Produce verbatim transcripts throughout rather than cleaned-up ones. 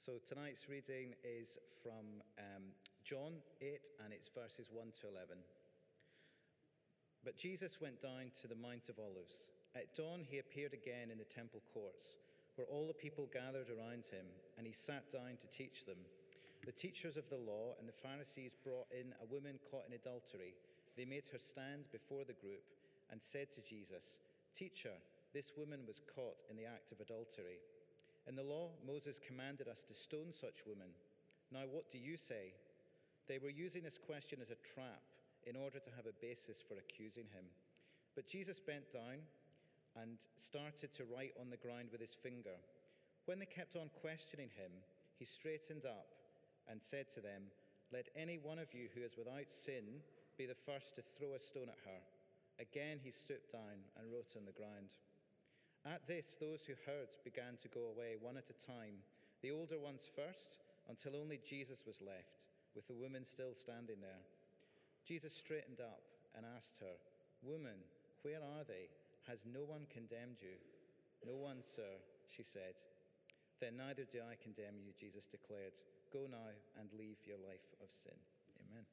So tonight's reading is from um, John eight, and it's verses one to eleven. But Jesus went down to the Mount of Olives. At dawn he appeared again in the temple courts, where all the people gathered around him, and he sat down to teach them. The teachers of the law and the Pharisees brought in a woman caught in adultery. They made her stand before the group and said to Jesus, "Teacher, this woman was caught in the act of adultery. In the law, Moses commanded us to stone such women. Now what do you say?" They were using this question as a trap in order to have a basis for accusing him. But Jesus bent down and started to write on the ground with his finger. When they kept on questioning him, he straightened up and said to them, "Let any one of you who is without sin be the first to throw a stone at her." Again he stooped down and wrote on the ground. At this, those who heard began to go away one at a time, the older ones first, until only Jesus was left, with the woman still standing there. Jesus straightened up and asked her, "Woman, where are they? Has no one condemned you?" "No one, sir," she said. "Then neither do I condemn you," Jesus declared. "Go now and leave your life of sin." Amen.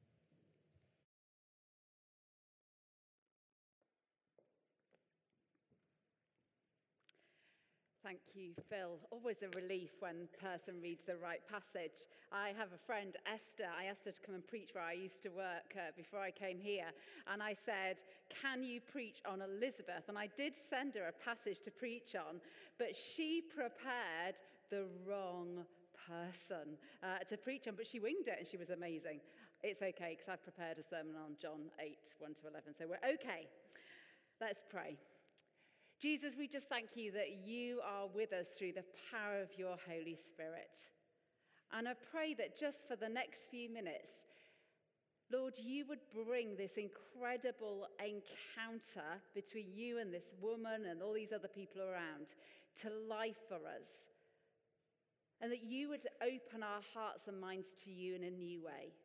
Thank you, Phil. Always a relief when a person reads the right passage. I have a friend, Esther. I asked her to come and preach where I used to work uh, before I came here. And I said, "Can you preach on Elizabeth?" And I did send her a passage to preach on, but she prepared the wrong person uh, to preach on, but she winged it and she was amazing. It's okay, because I've prepared a sermon on John eight, one to eleven, so we're okay. Let's pray. Jesus, we just thank you that you are with us through the power of your Holy Spirit. And I pray that just for the next few minutes, Lord, you would bring this incredible encounter between you and this woman and all these other people around to life for us. And that you would open our hearts and minds to you in a new way.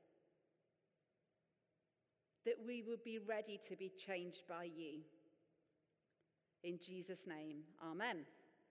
That we would be ready to be changed by you. In Jesus' name, amen.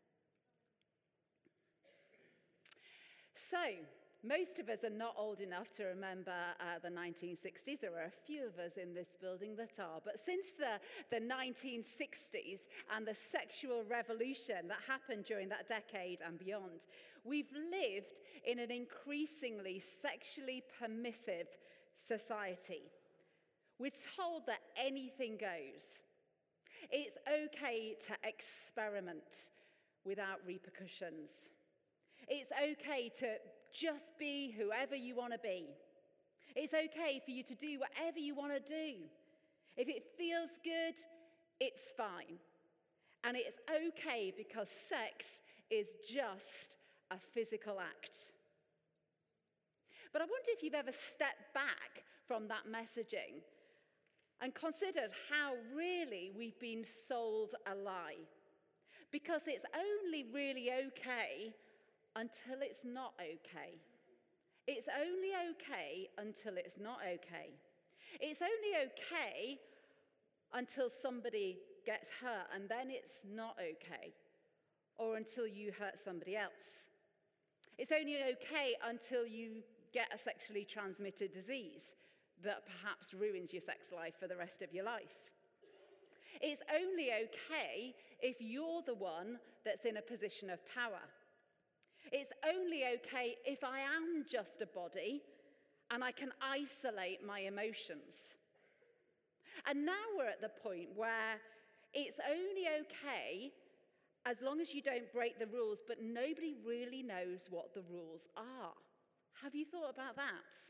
So, most of us are not old enough to remember uh, the nineteen sixties. There are a few of us in this building that are. But since the, the nineteen sixties and the sexual revolution that happened during that decade and beyond, we've lived in an increasingly sexually permissive society. We're told that anything goes. It's okay to experiment without repercussions. It's okay to just be whoever you want to be. It's okay for you to do whatever you want to do. If it feels good, it's fine. And it's okay because sex is just a physical act. But I wonder if you've ever stepped back from that messaging and considered how really we've been sold a lie. Because it's only really okay until it's not okay. It's only okay until it's not okay. It's only okay until somebody gets hurt, and then it's not okay. Or until you hurt somebody else. It's only okay until you get a sexually transmitted disease that perhaps ruins your sex life for the rest of your life. It's only okay if you're the one that's in a position of power. It's only okay if I am just a body and I can isolate my emotions. And now we're at the point where it's only okay as long as you don't break the rules, but nobody really knows what the rules are. Have you thought about that?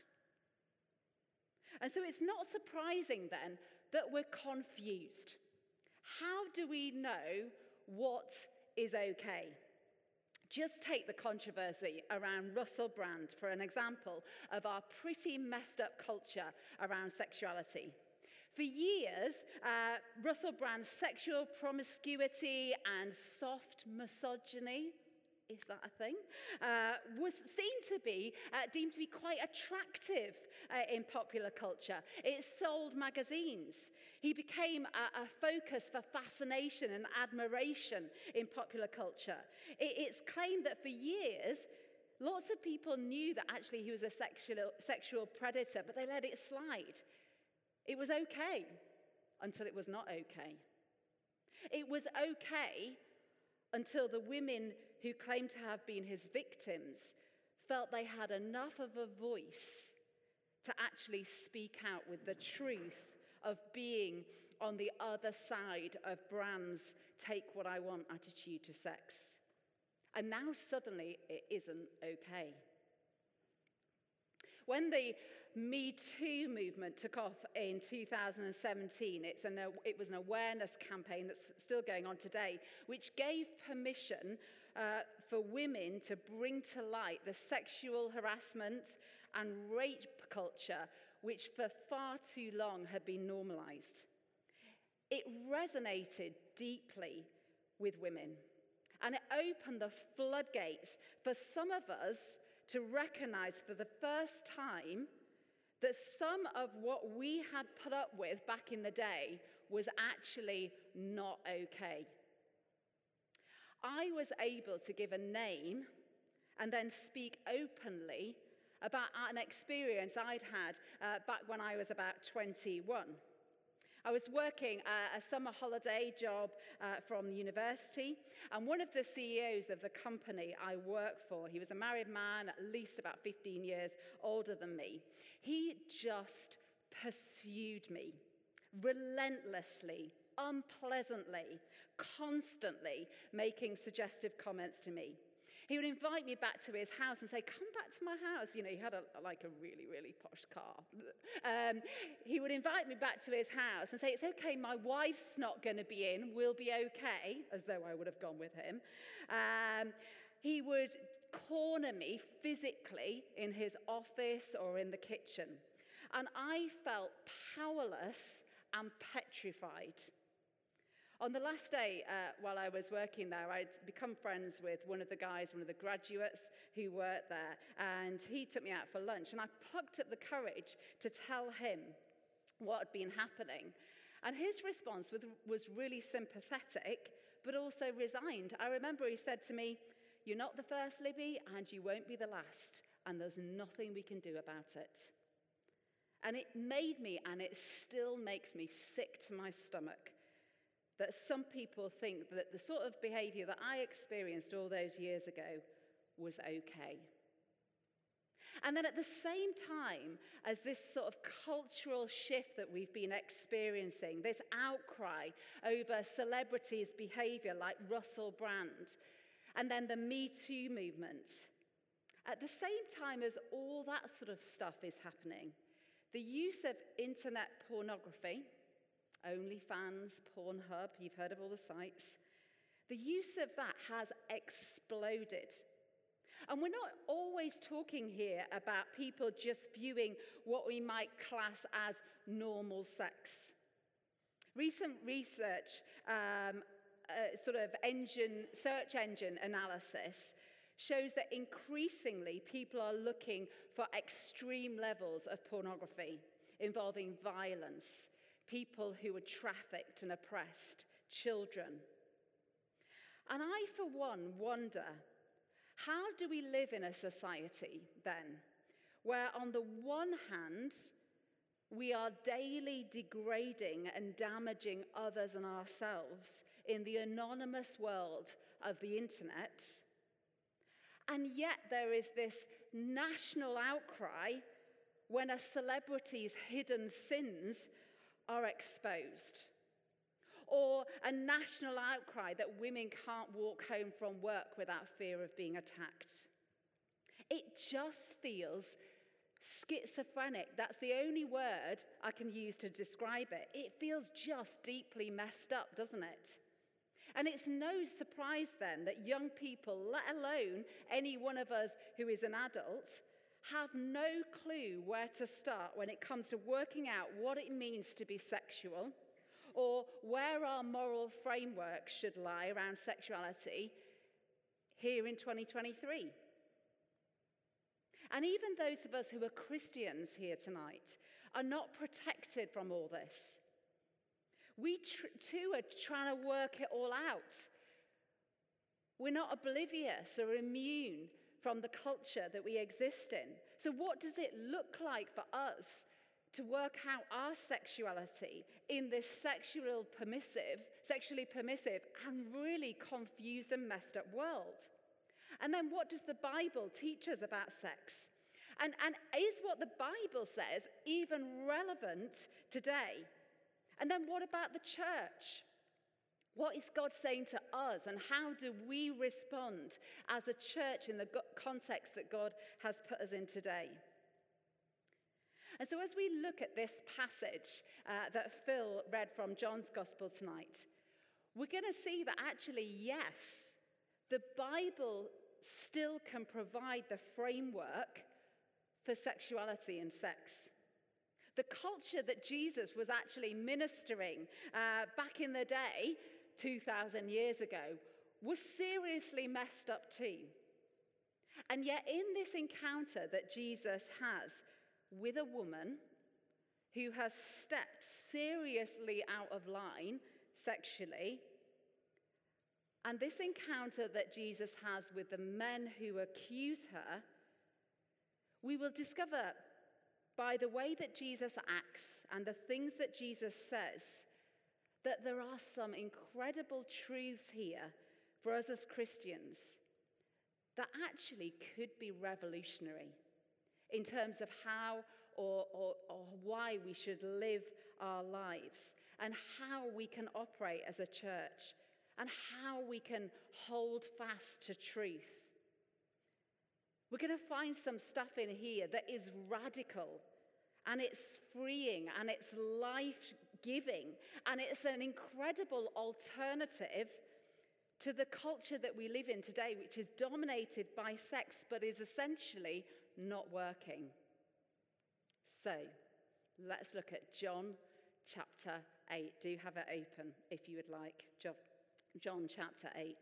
And so it's not surprising then that we're confused. How do we know what is okay? Just take the controversy around Russell Brand for an example of our pretty messed up culture around sexuality. For years, uh, Russell Brand's sexual promiscuity and soft misogyny, is that a thing? Uh, was seen to be, uh, deemed to be quite attractive uh, in popular culture. It sold magazines. He became a, a focus for fascination and admiration in popular culture. It, it's claimed that for years, Lots of people knew that actually he was a sexual, sexual predator, but they let it slide. It was okay until it was not okay. It was okay until the women who claimed to have been his victims felt they had enough of a voice to actually speak out with the truth of being on the other side of Brand's take what I want attitude to sex. And now suddenly it isn't okay. When the Me Too movement took off in two thousand seventeen, it's an, it was an awareness campaign that's still going on today, which gave permission uh, for women to bring to light the sexual harassment and rape culture, which for far too long had been normalized. It resonated deeply with women, and it opened the floodgates for some of us to recognize for the first time that some of what we had put up with back in the day was actually not okay. I was able to give a name and then speak openly about an experience I'd had uh, back when I was about twenty-one. I was working uh, a summer holiday job uh, from university, and one of the C E Os of the company I worked for, he was a married man, at least about fifteen years older than me. He just pursued me relentlessly, unpleasantly, constantly making suggestive comments to me. He would invite me back to his house and say, come back to my house. You know, he had a, like a really, really posh car. Um, he would invite me back to his house and say, it's okay, my wife's not going to be in. We'll be okay, as though I would have gone with him. Um, he would corner me physically in his office or in the kitchen. And I felt powerless and petrified. On the last day, uh, while I was working there, I'd become friends with one of the guys, one of the graduates who worked there, and he took me out for lunch, and I plucked up the courage to tell him what had been happening. And his response was, was really sympathetic, but also resigned. I remember he said to me, you're not the first, Libby, and you won't be the last, and there's nothing we can do about it. And it made me, and it still makes me sick to my stomach, that some people think that the sort of behavior that I experienced all those years ago was okay. And then at the same time as this sort of cultural shift that we've been experiencing, this outcry over celebrities' behavior like Russell Brand, and then the Me Too movement, at the same time as all that sort of stuff is happening, the use of internet pornography, OnlyFans, Pornhub, you've heard of all the sites. The use of that has exploded. And we're not always talking here about people just viewing what we might class as normal sex. Recent research, um, uh, sort of engine, search engine analysis, shows that increasingly people are looking for extreme levels of pornography involving violence, people who are trafficked and oppressed, children. And I, for one, wonder, how do we live in a society, then, where on the one hand, we are daily degrading and damaging others and ourselves in the anonymous world of the internet, and yet there is this national outcry when a celebrity's hidden sins are exposed, or a national outcry that women can't walk home from work without fear of being attacked. It just feels schizophrenic. That's the only word I can use to describe it. It feels just deeply messed up, doesn't it? And it's no surprise then that young people, let alone any one of us who is an adult, have no clue where to start when it comes to working out what it means to be sexual, or where our moral framework should lie around sexuality here in twenty twenty-three. And even those of us who are Christians here tonight are not protected from all this. We tr- too are trying to work it all out. We're not oblivious or immune from the culture that we exist in. So what does it look like for us to work out our sexuality in this sexual permissive, sexually permissive and really confused and messed up world? And then what does the Bible teach us about sex? And, and is what the Bible says even relevant today? And then what about the church? What is God saying to us, and how do we respond as a church in the context that God has put us in today? And so as we look at this passage uh, that Phil read from John's Gospel tonight, we're going to see that actually, yes, the Bible still can provide the framework for sexuality and sex. The culture that Jesus was actually ministering uh, back in the day, two thousand years ago, was seriously messed up too. And yet in this encounter that Jesus has with a woman who has stepped seriously out of line sexually, and this encounter that Jesus has with the men who accuse her, we will discover by the way that Jesus acts and the things that Jesus says that there are some incredible truths here for us as Christians that actually could be revolutionary in terms of how or, or, or why we should live our lives, and how we can operate as a church, and how we can hold fast to truth. We're going to find some stuff in here that is radical, and it's freeing, and it's life-giving, and it's an incredible alternative to the culture that we live in today, which is dominated by sex, but is essentially not working. So, let's look at John chapter eight. Do have it open if you would like. John chapter eight.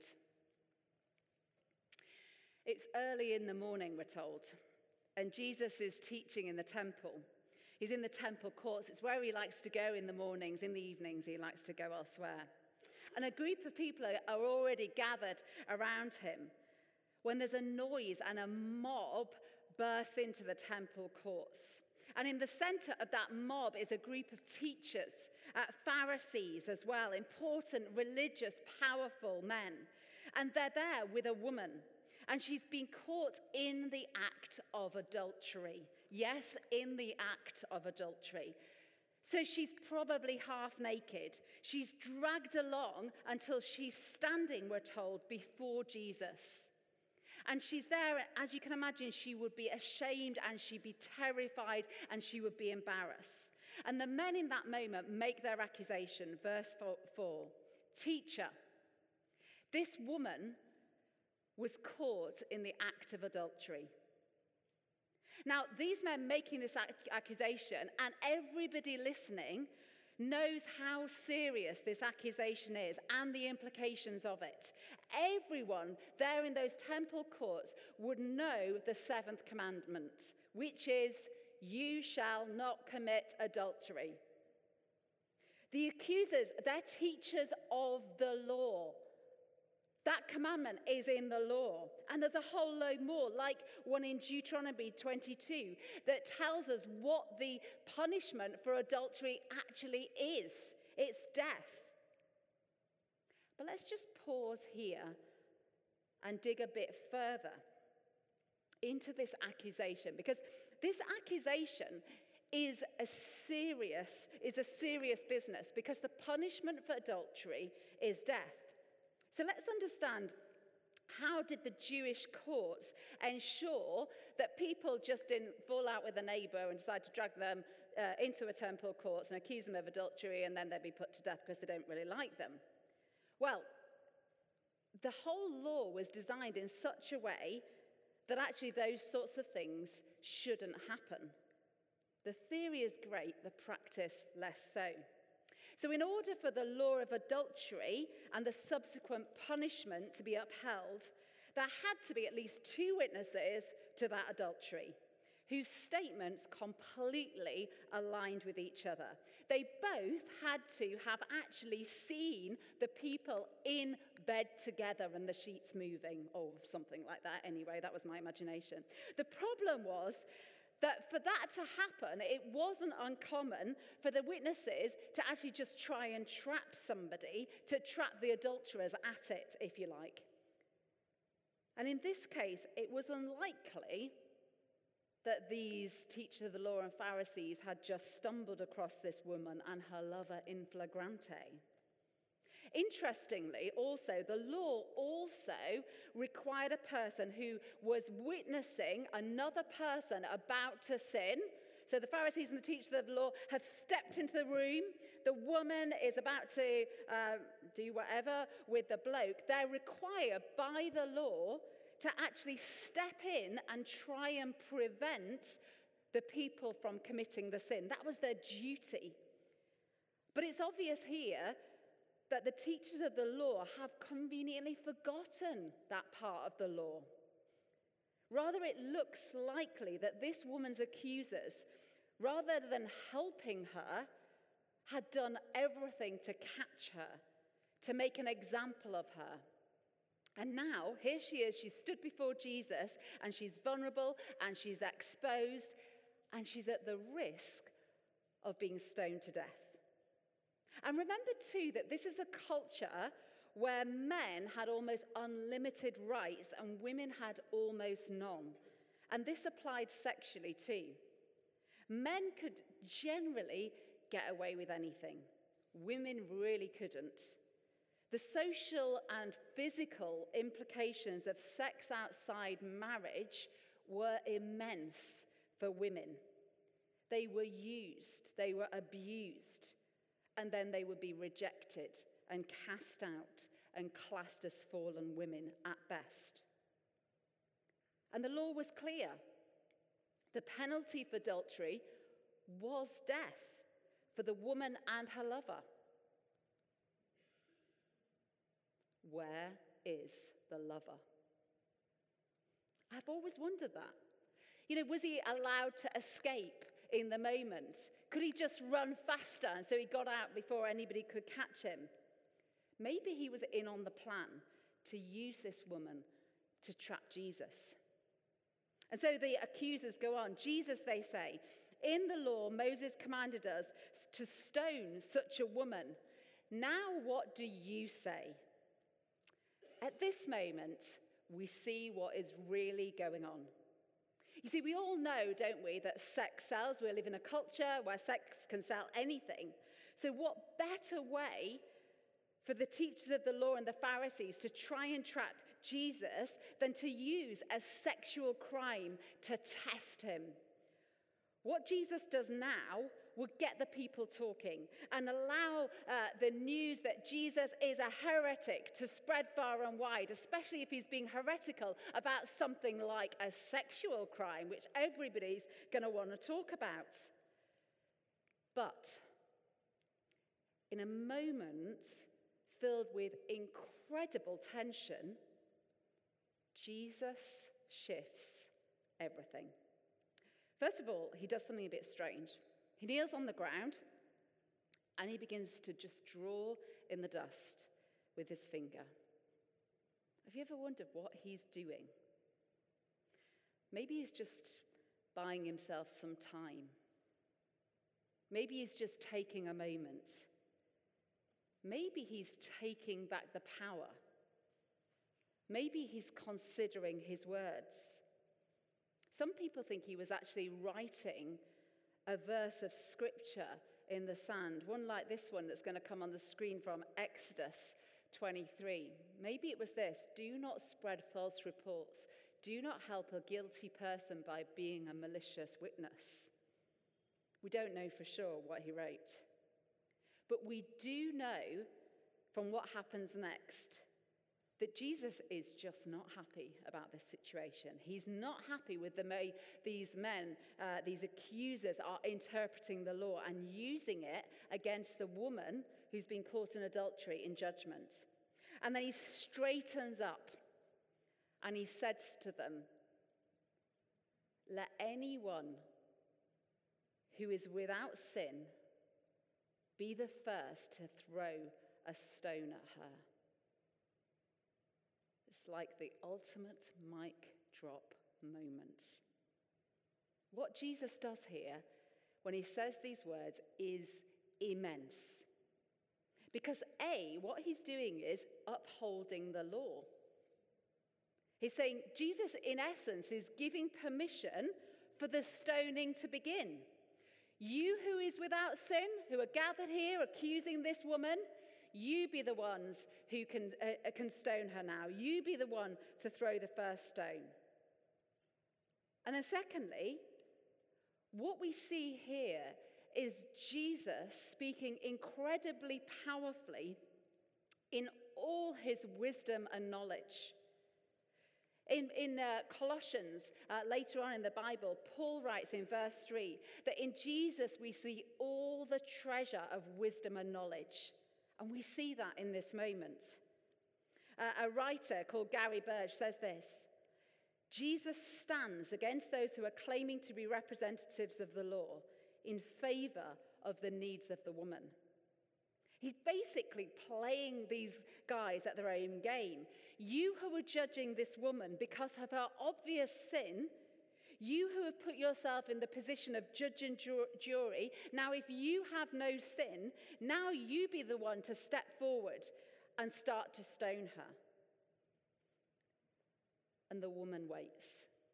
It's early in the morning, we're told, and Jesus is teaching in the temple. He's in the temple courts. It's where he likes to go in the mornings. In the evenings, he likes to go elsewhere. And a group of people are already gathered around him when there's a noise and a mob bursts into the temple courts. And in the center of that mob is a group of teachers, uh, Pharisees as well, important, religious, powerful men. And they're there with a woman. And she's been caught in the act of adultery. Yes, in the act of adultery. So she's probably half naked. She's dragged along until she's standing, we're told, before Jesus. And she's there, as you can imagine, she would be ashamed and she'd be terrified and she would be embarrassed. And the men in that moment make their accusation. Verse four, teacher, this woman was caught in the act of adultery. Now, these men making this ac- accusation, and everybody listening knows how serious this accusation is and the implications of it. Everyone there in those temple courts would know the seventh commandment, which is, you shall not commit adultery. The accusers, they're teachers of the law. That commandment is in the law. And there's a whole load more, like one in Deuteronomy twenty-two, that tells us what the punishment for adultery actually is. It's death. But let's just pause here and dig a bit further into this accusation, because this accusation is a serious, is a serious business, because the punishment for adultery is death. So let's understand, how did the Jewish courts ensure that people just didn't fall out with a neighbor and decide to drag them uh, into a temple courts and accuse them of adultery, and then they'd be put to death because they don't really like them? Well, the whole law was designed in such a way that actually those sorts of things shouldn't happen. The theory is great, the practice less so. So in order for the law of adultery and the subsequent punishment to be upheld, there had to be at least two witnesses to that adultery whose statements completely aligned with each other. They both had to have actually seen the people in bed together and the sheets moving, or something like that. Anyway, that was my imagination. The problem was that for that to happen, it wasn't uncommon for the witnesses to actually just try and trap somebody, to trap the adulterers at it, if you like. And in this case, it was unlikely that these teachers of the law and Pharisees had just stumbled across this woman and her lover in flagrante. Interestingly, also, the law also required a person who was witnessing another person about to sin. So the Pharisees and the teachers of the law have stepped into the room. The woman is about to uh, do whatever with the bloke. They're required by the law to actually step in and try and prevent the people from committing the sin. That was their duty. But it's obvious here that the teachers of the law have conveniently forgotten that part of the law. Rather, it looks likely that this woman's accusers, rather than helping her, had done everything to catch her, to make an example of her. And now, here she is, she's stood before Jesus, and she's vulnerable, and she's exposed, and she's at the risk of being stoned to death. And remember, too, that this is a culture where men had almost unlimited rights and women had almost none. And this applied sexually, too. Men could generally get away with anything. Women really couldn't. The social and physical implications of sex outside marriage were immense for women. They were used, they were abused, and then they would be rejected and cast out and classed as fallen women at best. And the law was clear. The penalty for adultery was death for the woman and her lover. Where is the lover? I've always wondered that. You know, was he allowed to escape in the moment? Could he just run faster and so he got out before anybody could catch him? Maybe he was in on the plan to use this woman to trap Jesus. And so the accusers go on. Jesus, they say, in the law, Moses commanded us to stone such a woman. Now what do you say? At this moment, we see what is really going on. You see, we all know, don't we, that sex sells. We live in a culture where sex can sell anything. So what better way for the teachers of the law and the Pharisees to try and trap Jesus than to use a sexual crime to test him? What Jesus does now would get the people talking and allow uh, the news that Jesus is a heretic to spread far and wide, especially if he's being heretical about something like a sexual crime, which everybody's going to want to talk about. But in a moment filled with incredible tension, Jesus shifts everything. First of all, he does something a bit strange. He kneels on the ground and he begins to just draw in the dust with his finger. Have you ever wondered what he's doing? Maybe he's just buying himself some time. Maybe he's just taking a moment. Maybe he's taking back the power. Maybe he's considering his words. Some people think he was actually writing a verse of scripture in the sand, one like this one that's going to come on the screen from Exodus twenty-three. Maybe it was this: do not spread false reports. Do not help a guilty person by being a malicious witness. We don't know for sure what he wrote. But we do know from what happens next that Jesus is just not happy about this situation. He's not happy with the way these men, uh, these accusers, are interpreting the law and using it against the woman who's been caught in adultery in judgment. And then he straightens up and he says to them, Let anyone who is without sin be the first to throw a stone at her. It's like the ultimate mic drop moment. What Jesus does here when he says these words is immense. Because A, what he's doing is upholding the law. He's saying Jesus, in essence, is giving permission for the stoning to begin. You who is without sin, who are gathered here accusing this woman, you be the ones who can, uh, can stone her now. You be the one to throw the first stone. And then secondly, what we see here is Jesus speaking incredibly powerfully in all his wisdom and knowledge. In, in uh, Colossians, uh, later on in the Bible, Paul writes in verse three that in Jesus we see all the treasure of wisdom and knowledge. And we see that in this moment. Uh, a writer called Gary Burge says this: Jesus stands against those who are claiming to be representatives of the law in favor of the needs of the woman. He's basically playing these guys at their own game. You who are judging this woman because of her obvious sin, you who have put yourself in the position of judge and jury, now if you have no sin, now you be the one to step forward and start to stone her. And the woman waits.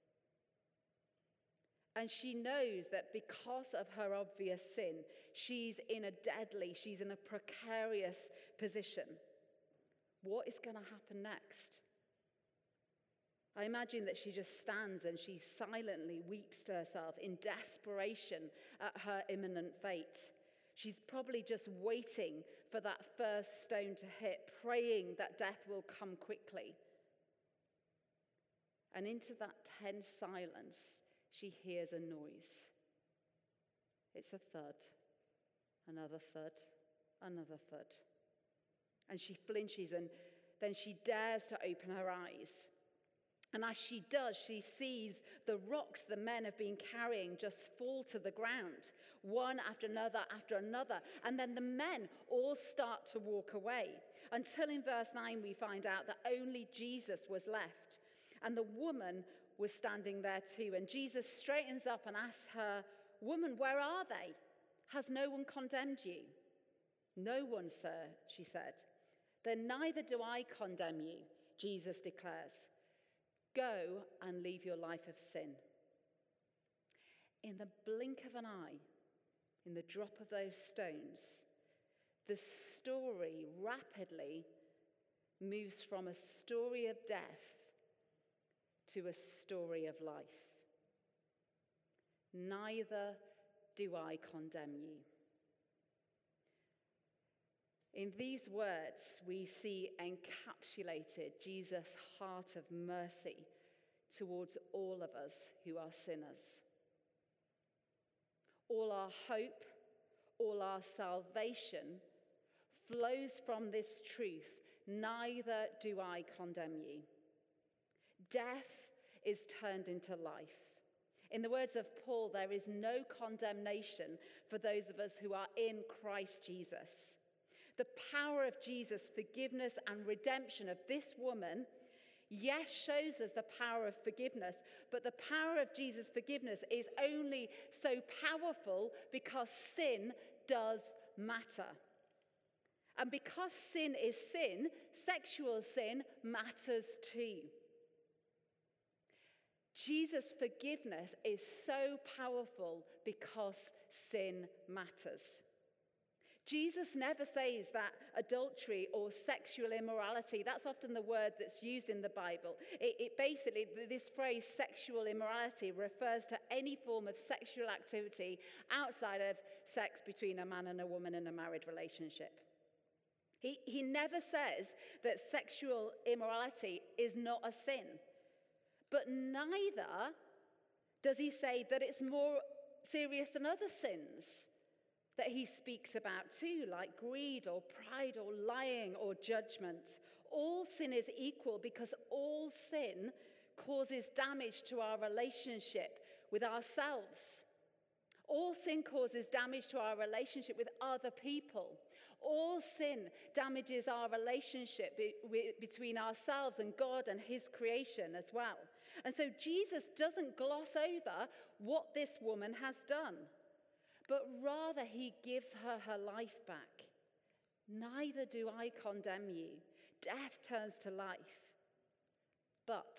And she knows that because of her obvious sin, she's in a deadly, she's in a precarious position. What is going to happen next? I imagine that she just stands and she silently weeps to herself in desperation at her imminent fate. She's probably just waiting for that first stone to hit, praying that death will come quickly. And into that tense silence, she hears a noise. It's a thud, another thud, another thud. And she flinches, and then she dares to open her eyes. And as she does, she sees the rocks the men have been carrying just fall to the ground, one after another after another. And then the men all start to walk away, until in verse nine we find out that only Jesus was left. And the woman was standing there too. And Jesus straightens up and asks her, "Woman, where are they? Has no one condemned you?" "No one, sir," she said. "Then neither do I condemn you," Jesus declares. "Go and leave your life of sin." In the blink of an eye, in the drop of those stones, the story rapidly moves from a story of death to a story of life. "Neither do I condemn you." In these words, we see encapsulated Jesus' heart of mercy towards all of us who are sinners. All our hope, all our salvation flows from this truth: neither do I condemn you. Death is turned into life. In the words of Paul, there is no condemnation for those of us who are in Christ Jesus. The power of Jesus' forgiveness and redemption of this woman, yes, shows us the power of forgiveness, but the power of Jesus' forgiveness is only so powerful because sin does matter. And because sin is sin, sexual sin matters too. Jesus' forgiveness is so powerful because sin matters. Jesus never says that adultery or sexual immorality, that's often the word that's used in the Bible. It, it basically, this phrase sexual immorality refers to any form of sexual activity outside of sex between a man and a woman in a married relationship. He, he never says that sexual immorality is not a sin. But neither does he say that it's more serious than other sins that he speaks about too, like greed or pride or lying or judgment. All sin is equal because all sin causes damage to our relationship with ourselves. All sin causes damage to our relationship with other people. All sin damages our relationship be- be- between ourselves and God and his creation as well. And so Jesus doesn't gloss over what this woman has done, but rather he gives her her life back. Neither do I condemn you. Death turns to life. But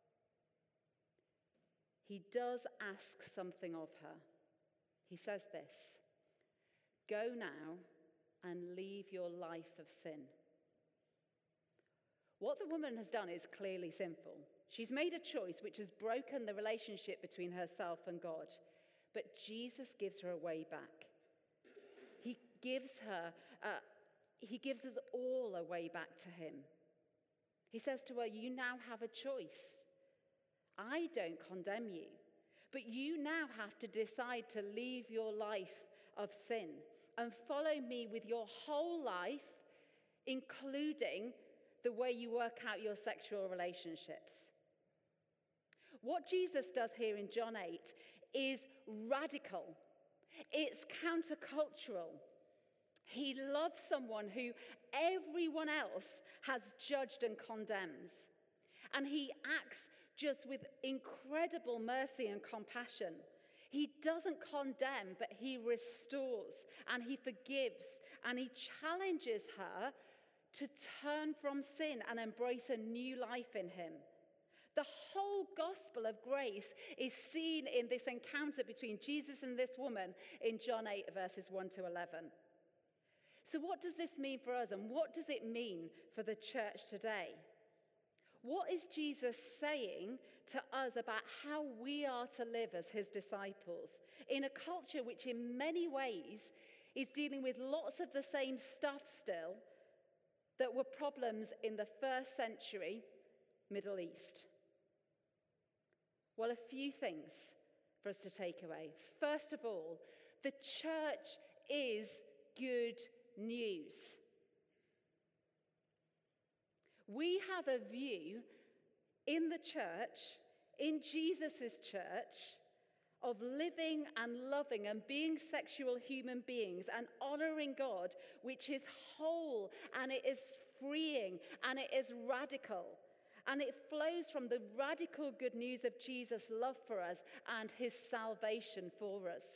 he does ask something of her. He says this, "Go now and leave your life of sin." What the woman has done is clearly sinful. She's made a choice which has broken the relationship between herself and God. But Jesus gives her a way back. He gives her, uh, he gives us all a way back to him. He says to her, "You now have a choice. I don't condemn you, but you now have to decide to leave your life of sin and follow me with your whole life, including the way you work out your sexual relationships." What Jesus does here in John eight is radical. It's countercultural. He loves someone who everyone else has judged and condemns. And he acts just with incredible mercy and compassion. He doesn't condemn, but he restores and he forgives and he challenges her to turn from sin and embrace a new life in him. The whole gospel of grace is seen in this encounter between Jesus and this woman in John eight, verses one to eleven. So what does this mean for us, and what does it mean for the church today? What is Jesus saying to us about how we are to live as his disciples in a culture which in many ways is dealing with lots of the same stuff still that were problems in the first century Middle East? Well, a few things for us to take away. First of all, the church is good news. We have a view in the church, in Jesus' church, of living and loving and being sexual human beings and honoring God, which is whole and it is freeing and it is radical. And it flows from the radical good news of Jesus' love for us and his salvation for us.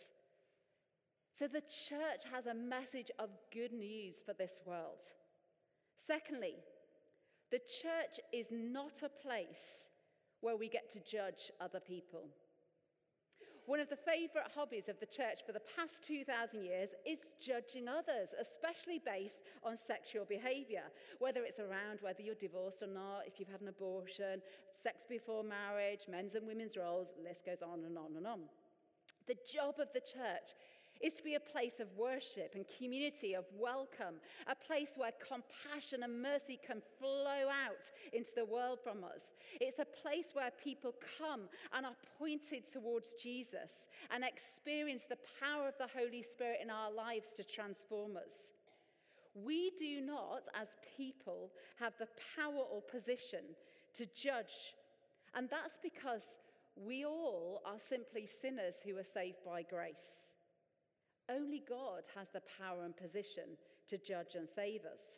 So the church has a message of good news for this world. Secondly, the church is not a place where we get to judge other people. One of the favorite hobbies of the church for the past two thousand years is judging others, especially based on sexual behavior, whether it's around whether you're divorced or not, if you've had an abortion, sex before marriage, men's and women's roles, the list goes on and on and on. The job of the church is to be a place of worship and community, of welcome, a place where compassion and mercy can flow out into the world from us. It's a place where people come and are pointed towards Jesus and experience the power of the Holy Spirit in our lives to transform us. We do not, as people, have the power or position to judge, and that's because we all are simply sinners who are saved by grace. Only God has the power and position to judge and save us.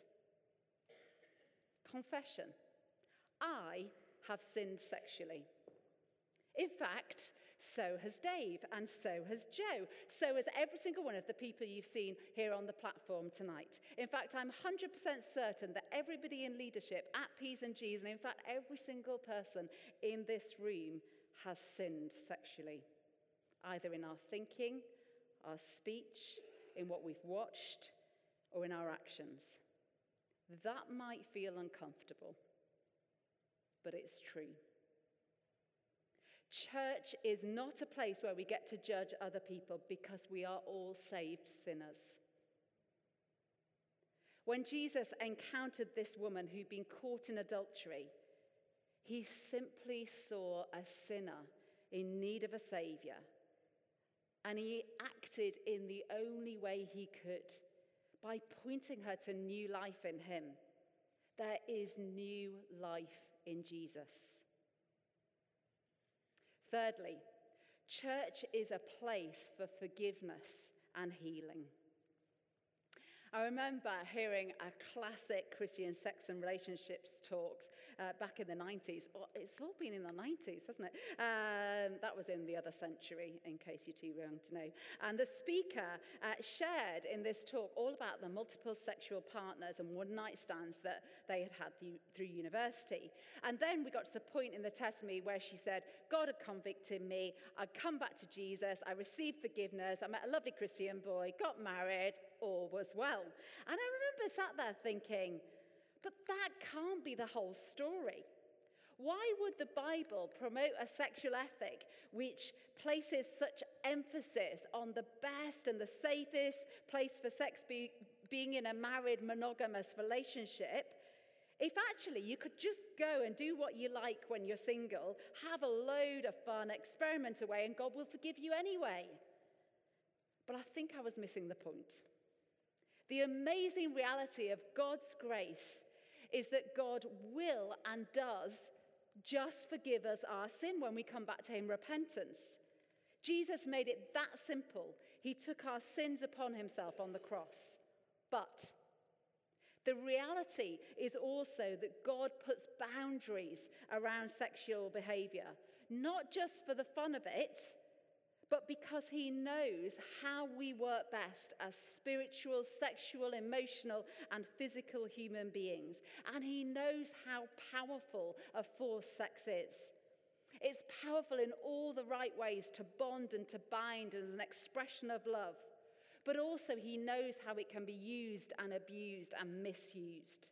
Confession. I have sinned sexually. In fact, so has Dave, and so has Joe. So has every single one of the people you've seen here on the platform tonight. In fact, I'm one hundred percent certain that everybody in leadership at P's and G's, and in fact, every single person in this room has sinned sexually, either in our thinking, our speech, in what we've watched, or in our actions. That might feel uncomfortable, but it's true. Church is not a place where we get to judge other people because we are all saved sinners. When Jesus encountered this woman who'd been caught in adultery, he simply saw a sinner in need of a savior. And he acted in the only way he could, by pointing her to new life in him. There is new life in Jesus. Thirdly, Church is a place for forgiveness and healing. I remember hearing a classic Christian sex and relationships talks uh, back in the nineties. Oh, it's all been in the nineties, hasn't it? Um, that was in the other century, in case you're too young to know. And the speaker uh, shared in this talk all about the multiple sexual partners and one-night stands that they had had through, through university. And then we got to the point in the testimony where she said, God had convicted me, I'd come back to Jesus, I received forgiveness, I met a lovely Christian boy, got married, all was well. And I remember sat there thinking, but that can't be the whole story. Why would the Bible promote a sexual ethic which places such emphasis on the best and the safest place for sex be, being in a married monogamous relationship, if actually you could just go and do what you like when you're single, have a load of fun, experiment away, and God will forgive you anyway? But I think I was missing the point. The amazing reality of God's grace is that God will and does just forgive us our sin when we come back to him in repentance. Jesus made it that simple. He took our sins upon himself on the cross. But the reality is also that God puts boundaries around sexual behavior, not just for the fun of it, but because he knows how we work best as spiritual, sexual, emotional, and physical human beings. And he knows how powerful a force sex is. It's powerful in all the right ways to bond and to bind as an expression of love. But also he knows how it can be used and abused and misused.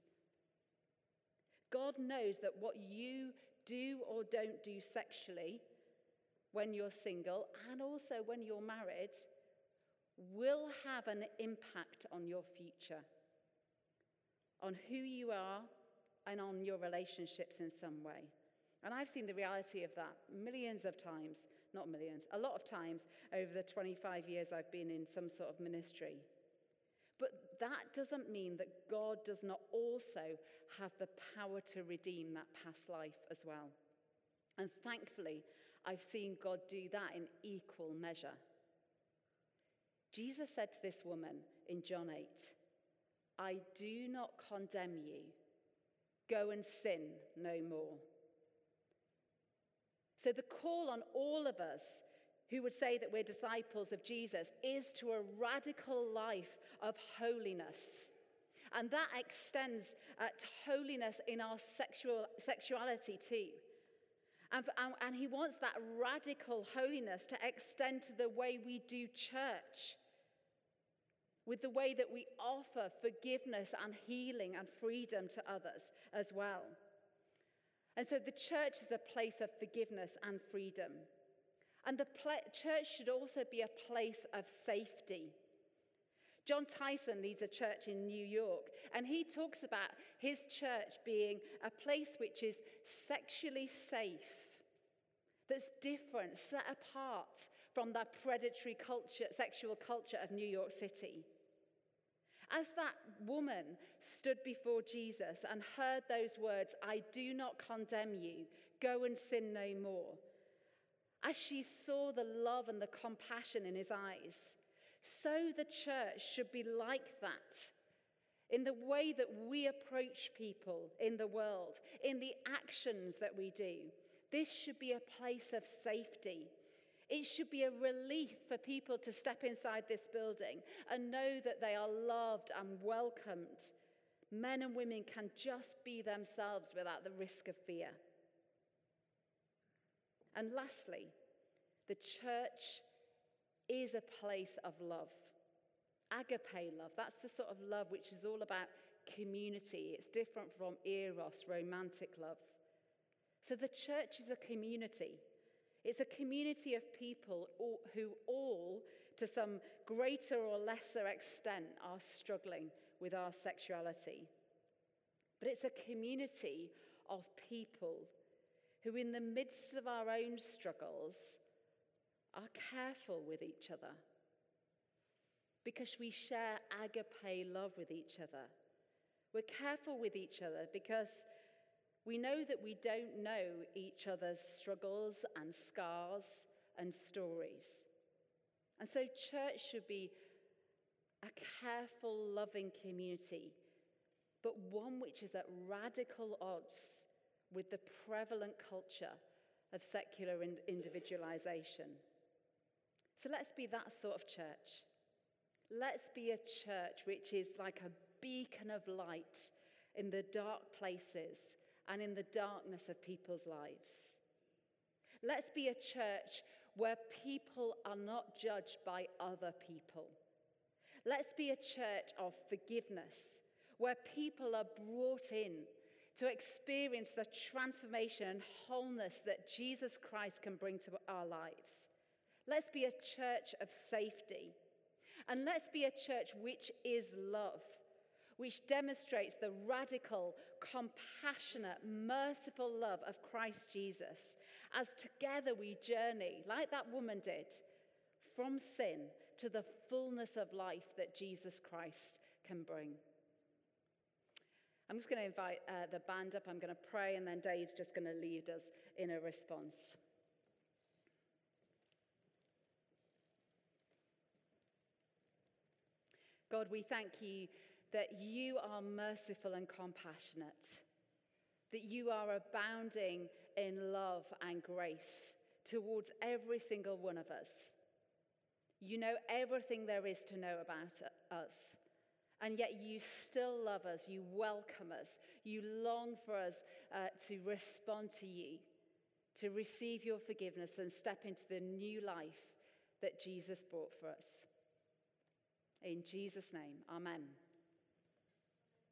God knows that what you do or don't do sexually when you're single, and also when you're married, will have an impact on your future, on who you are, and on your relationships in some way. And I've seen the reality of that millions of times, not millions, a lot of times over the twenty-five years I've been in some sort of ministry. But that doesn't mean that God does not also have the power to redeem that past life as well. And thankfully, I've seen God do that in equal measure. Jesus said to this woman in John eight, I do not condemn you. Go and sin no more. So the call on all of us who would say that we're disciples of Jesus is to a radical life of holiness. And that extends uh, to holiness in our sexual sexuality too. And, and, and he wants that radical holiness to extend to the way we do church, with the way that we offer forgiveness and healing and freedom to others as well. And so the church is a place of forgiveness and freedom. And the pl- church should also be a place of safety. John Tyson leads a church in New York, and he talks about his church being a place which is sexually safe, that's different, set apart from the predatory culture, sexual culture of New York City. As that woman stood before Jesus and heard those words, I do not condemn you, go and sin no more. As she saw the love and the compassion in his eyes, so the church should be like that in the way that we approach people in the world, in the actions that we do. This should be a place of safety. It should be a relief for people to step inside this building and know that they are loved and welcomed. Men and women can just be themselves without the risk of fear. And lastly, the church is a place of love. Agape love, that's the sort of love which is all about community. It's different from eros, romantic love. So the church is a community. It's a community of people who all, to some greater or lesser extent, are struggling with our sexuality. But it's a community of people who, in the midst of our own struggles, are careful with each other because we share agape love with each other. We're careful with each other because we know that we don't know each other's struggles and scars and stories. And so church should be a careful, loving community, but one which is at radical odds with the prevalent culture of secular individualization. So let's be that sort of church. Let's be a church which is like a beacon of light in the dark places and in the darkness of people's lives. Let's be a church where people are not judged by other people. Let's be a church of forgiveness, where people are brought in to experience the transformation and wholeness that Jesus Christ can bring to our lives. Let's be a church of safety. And let's be a church which is love, which demonstrates the radical, compassionate, merciful love of Christ Jesus, as together we journey, like that woman did, from sin to the fullness of life that Jesus Christ can bring. I'm just going to invite uh, the band up. I'm going to pray, and then Dave's just going to lead us in a response. God, we thank you that you are merciful and compassionate, that you are abounding in love and grace towards every single one of us. You know everything there is to know about us, and yet you still love us, you welcome us, you long for us uh, to respond to you, to receive your forgiveness and step into the new life that Jesus brought for us. In Jesus' name, amen.